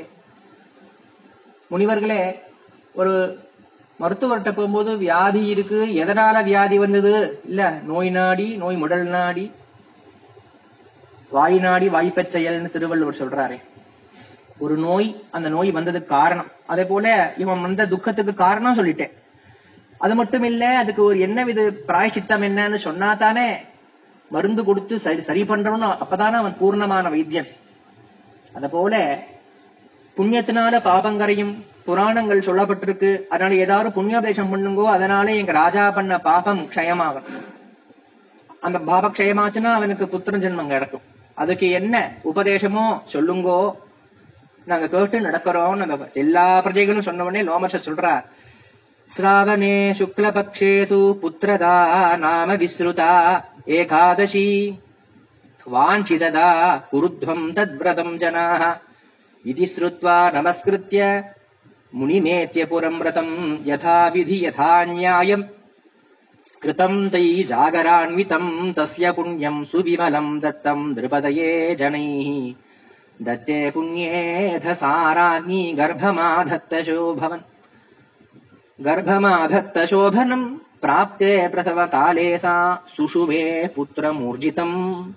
முனிவர்களே, ஒரு மருத்துவர்கிட்ட போகும்போது வியாதி இருக்கு, எதனால வியாதி வந்தது இல்ல, நோய் நாடி, நோய் முடல் நாடி, வாய் நாடி வாய்ப்பச் செயல்னு திருவள்ளுவர் சொல்றாரே. ஒரு நோய், அந்த நோய் வந்ததுக்கு காரணம். அதே போல இவன் வந்த துக்கத்துக்கு காரணம் சொல்லிட்டேன். அது மட்டும் இல்ல, அதுக்கு ஒரு என்ன வித பிராயச்சித்தம் என்னன்னு சொன்னா தானே மருந்து கொடுத்து சரி பண்றவனு, அப்பதானே அவன் பூர்ணமான வைத்தியன். அத போல புண்ணியத்தினால பாபங்கரையும் புராணங்கள் சொல்லப்பட்டிருக்கு. அதனால ஏதாவது புண்ணியோபதேசம் பண்ணுங்கோ, அதனால எங்க ராஜா பண்ண பாபம் க்ஷயமாகும். அந்த பாப க்ஷயமாச்சுன்னா அவனுக்கு புத்திர ஜென்மம் கிடைக்கும். அதுக்கு என்ன உபதேசமோ சொல்லுங்கோ, நாங்க கேட்டு நடக்கிறோம். எல்லா பிரஜைகளும் சொன்ன உடனே லோமச சொல்றார், ஸ்ராவணே சுக்லபக்ஷே து புத்திரதா நாம விஸ்ருதா ஏகாதசி வாஞ்சிததா குருத்வம் தத்வ்ரதம் ஜனாஹ இதி ஸ்ருத்வா நமஸ்கிருத்ய முனிமேத்ய புரம் வ்ரதம் யதா விதி யதா ந்யாயம் கிருதம் தை ஜாகரான்விதம் தஸ்ய புண்ணியம் சுவிமலம் தத்தம் நிருபதயே ஜனைः தத்தே புண்ணியேத சாராஜ்ஞி கர்ப்பமாதத்த சோபனம் பிராப்தே பிரசவ காலே சா சுஷுவே புத்திரமூர்ஜிதம்.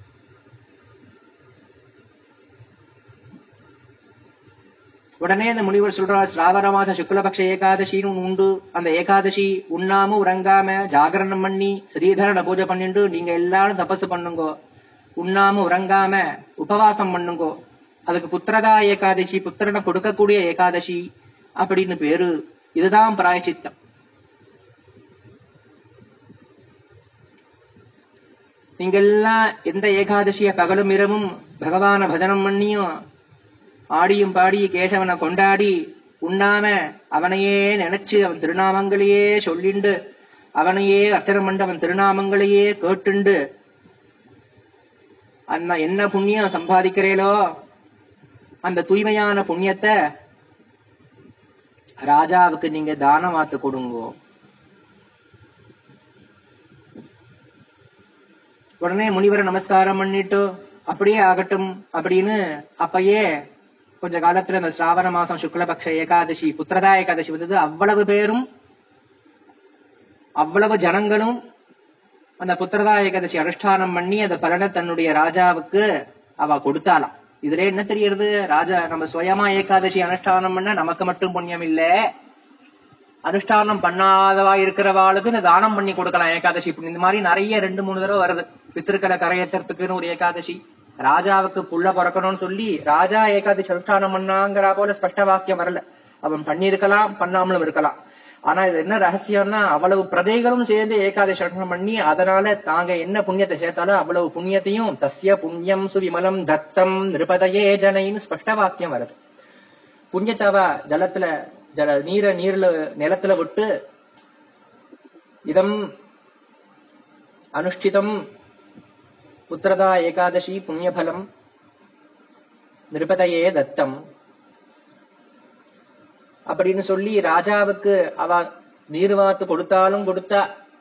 உடனே அந்த முனிவர் சொல்றார், ஸ்ராவண மாத சுக்லபக்ஷ ஏகாதசின்னு உண்டு. அந்த ஏகாதசி உண்ணாம உறங்காம ஜாகரணம் பண்ணி ஸ்ரீதரனை பூஜை பண்ணிட்டு நீங்க எல்லாரும் தபசு பண்ணுங்கோ, உண்ணாம உறங்காம உபவாசம் பண்ணுங்கோ. அதுக்கு புத்திரதா ஏகாதசி, புத்திரனை கொடுக்கக்கூடிய ஏகாதசி அப்படின்னு பேரு. இதுதான் பிராயச்சித்தம். நீங்கெல்லாம் எந்த ஏகாதசிய பகலும் இரவும் பகவான பஜனம் பண்ணியும் ஆடியும் பாடி கேசவனை கொண்டாடி உண்ணாம அவனையே நினைச்சு அவன் திருநாமங்களையே சொல்லிண்டு அவனையே அர்ச்சனை பண்ண அவன் திருநாமங்களையே கேட்டுண்டு அந்த என்ன புண்ணியம் சம்பாதிக்கிறேலோ அந்த தூய்மையான புண்ணியத்தை ராஜாவுக்கு நீங்க தானமாத்து கொடுங்கோ. உடனே முனிவரை நமஸ்காரம் பண்ணிட்டு அப்படியே ஆகட்டும் அப்படின்னு அப்பயே கொஞ்ச காலத்துல இந்த ஸ்ராவண மாசம் சுக்லபக்ஷ ஏகாதசி புத்திரதா ஏகாதசி வந்தது. அவ்வளவு பேரும் அவ்வளவு ஜனங்களும் அந்த புத்திரதா ஏகாதசி அனுஷ்டானம் பண்ணி அந்த பலனை தன்னுடைய ராஜாவுக்கு அவ கொடுத்தாலாம். இதுல என்ன தெரியறது, ராஜா நம்ம சுயமா ஏகாதசி அனுஷ்டானம் பண்ண நமக்கு மட்டும் புண்ணியம் இல்ல, அனுஷ்டானம் பண்ணாதவா இருக்கிறவாளுக்கு இந்த தானம் பண்ணி கொடுக்கலாம் ஏகாதசி. இந்த மாதிரி நிறைய 2-3 தடவை வருது. பித்திருக்களை கரையேற்றத்துக்குன்னு ஒரு ஏகாதசி, ராஜாவுக்கு புள்ள பிறக்கணும்னு சொல்லி ராஜா ஏகாதசி அனுஷ்டானம் பண்ணாங்கிற போல ஸ்பஷ்ட வாக்கியம் வரல. அவன் பண்ணிருக்கலாம், பண்ணாமலும் இருக்கலாம். ஆனா இது என்ன ரகசியம்னா, அவ்வளவு பிரஜைகளும் சேர்ந்து ஏகாதசி அனுஷ்டானம் பண்ணி அதனால தாங்க என்ன புண்ணியத்தை சேர்த்தாலும் அவ்வளவு புண்ணியத்தையும் தஸ்ய புண்ணியம் சுவிமலம் தத்தம் நிருபதயே ஜனைன்னு ஸ்பஷ்ட வாக்கியம் வருது. புண்ணியத்தவ ஜலத்துல நீர்ல நிலத்துல விட்டு இதம் அனுஷ்டிதம் புத்திரதா ஏகாதசி புண்ணியபலம் நிருபதையே தத்தம் அப்படின்னு சொல்லி ராஜாவுக்கு அவ நீர்வாத்து கொடுத்தாலும் கொடுத்தா.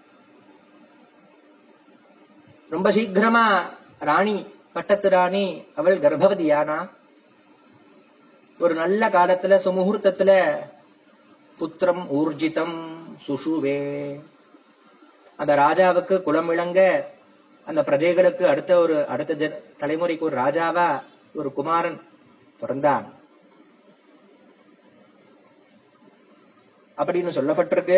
ரொம்ப சீக்கிரமா ராணி, பட்டத்து ராணி அவள் கர்ப்பவதியானா. ஒரு நல்ல காலத்துல சுமுகூர்த்தத்துல புத்திரம் ஊர்ஜிதம் சுஷுவே, அந்த ராஜாவுக்கு குலம் விளங்க அந்த பிரஜைகளுக்கு அடுத்த தலைமுறைக்கு ஒரு ராஜாவா ஒரு குமாரன் பிறந்தான் அப்படின்னு சொல்லப்பட்டிருக்கு.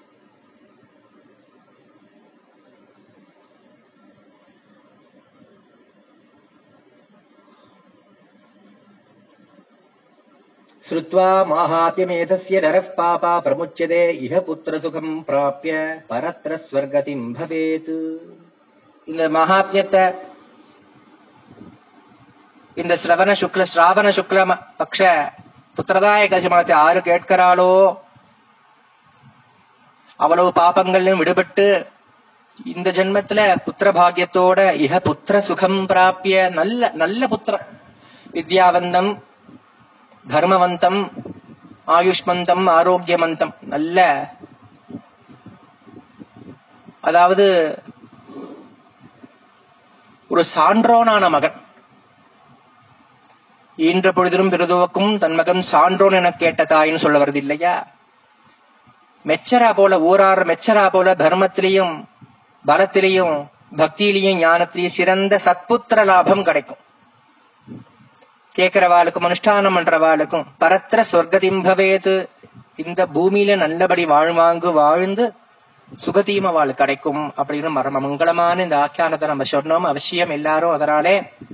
ஸ்ருத்வா மாஹாத்யமேதஸ்ய நரः பாபா பிரமுச்யதே இஹ புத்திர சுகம் பிராப்ய பரத்ர ஸ்வர்கதிம் பவேத். இந்த மகாத்யத்தை இந்த ஸ்ராவண சுக்ல பக்ஷ புத்திரதா ஏகாதசி மாசத்தை யாரு கேட்கிறாளோ அவ்வளவு பாபங்களையும் விடுபட்டு இந்த ஜென்மத்துல புத்திர பாகியத்தோட இஹ புத்திர சுகம் பிராப்பிய நல்ல நல்ல புத்திர வித்யாவந்தம் தர்மவந்தம் ஆயுஷ்மந்தம் ஆரோக்கியமந்தம் நல்ல, அதாவது ஒரு சான்றோனான மகன். ஈன்ற பொழுதிலும் பிறதுவக்கும் தன் மகன் சான்றோன் என கேட்ட தாயின்னு சொல்ல வருது இல்லையா? மெச்சரா போல ஊரார் மெச்சரா போல தர்மத்திலையும் பலத்திலையும் பக்தியிலையும் ஞானத்திலையும் சிறந்த சத்புத்திர லாபம் கிடைக்கும். கேட்கிறவாளுக்கும் அனுஷ்டானம் பண்றவாளுக்கும் பரத்திர சொர்க்கதிம் பவேத், இந்த பூமியில நல்லபடி வாழ்ந்து சுகதீம வாழ் கிடைக்கும் அப்படின்னு மங்களமான இந்த ஆக்கியானத்தை நம்ம சொன்னோம். அவசியம் எல்லாரும் அதனாலே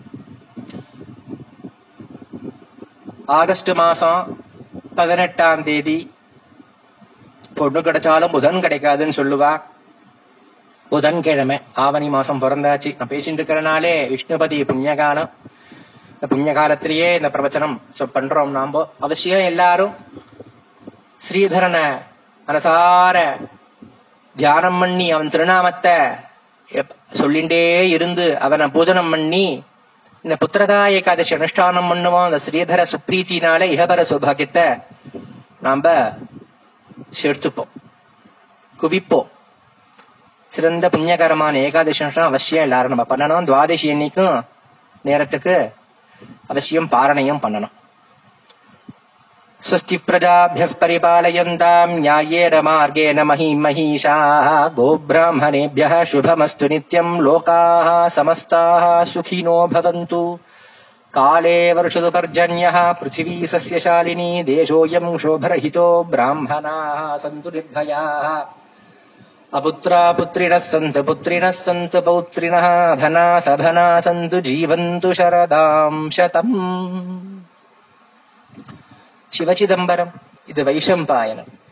ஆகஸ்ட் மாசம் 18ஆம் தேதி பொண்ணு கிடைச்சாலும் புதன் கிடைக்காதுன்னு சொல்லுவா. புதன்கிழமை ஆவணி மாசம் பிறந்தாச்சு. நான் பேசிட்டு இருக்கிறனாலே விஷ்ணுபதி புண்ணியகாலம். இந்த புண்ணிய காலத்திலேயே இந்த பிரவச்சனம் பண்றோம். நாம அவசியம் எல்லாரும் ஸ்ரீதரனை மனசார தியானம் பண்ணி அவன் திருநாமத்தை சொல்லிண்டே இருந்து அவனை பூஜனம் பண்ணி இந்த புத்திரதா ஏகாதசி அனுஷ்டானம் பண்ணுவோம். அந்த ஸ்ரீதர சுப்ரீத்தினால இகபர சௌபாகியத்தை நாம சேர்த்துப்போம், குவிப்போம். சிறந்த புண்ணியகரமான ஏகாதசி அனுஷ்டானம் அவசியம் எல்லாரும் நம்ம பண்ணணும். துவாதசி அன்னைக்கும் நேரத்துக்கு அவசியம் பாரணையம் பண்ணணும். ஸ்வஸ்தி பிரஜாபியः பரிபாலயந்தாம் ஞாயேன மார்கேண மஹீஷாः கோப்ராஹ்மணேभ्यः சுபமஸ்து நித்யம் லோகாः சமஸ்தாः சுகினோ பவந்து. காலே வருஷது பர்ஜன்யः பிருத்திவி சஸ்யசாலினி தேசோயம் சோபரஹிதோ பிராமணாः சந்து நிர்பயாः. அபுத்ரா புத்ரிணः சந்து பௌத்ரிணः அதனா சதனா சந்து ஜீவந்து சரதாம் சதம். சிவசிதம்பரம். இது வைஷம்பாயனம்.